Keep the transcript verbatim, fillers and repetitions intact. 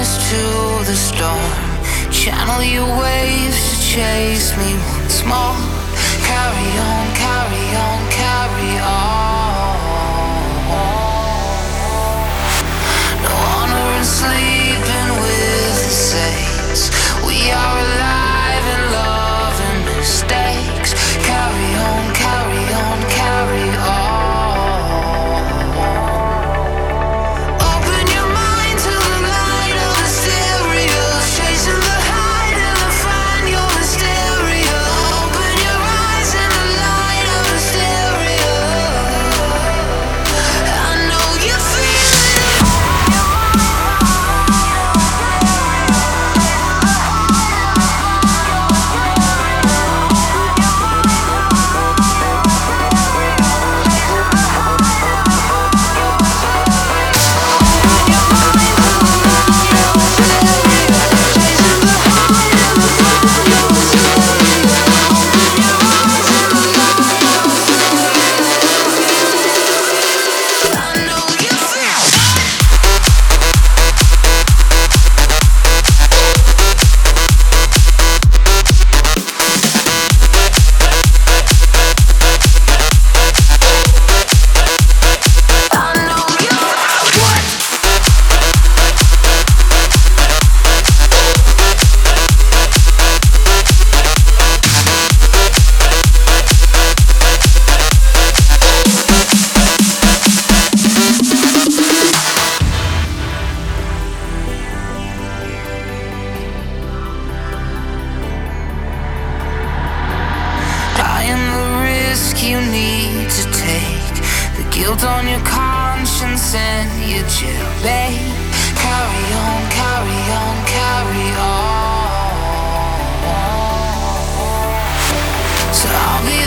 witness to the storm. Channel your waves to chase me once more. Carry on, carry on, carry on. No honor in sleeping with the saints. We are alive in love and mistakes. Carry on, carry on, carry on. You need to take the guilt on your conscience and your jail, babe. Carry on, carry on, carry on. So I'll be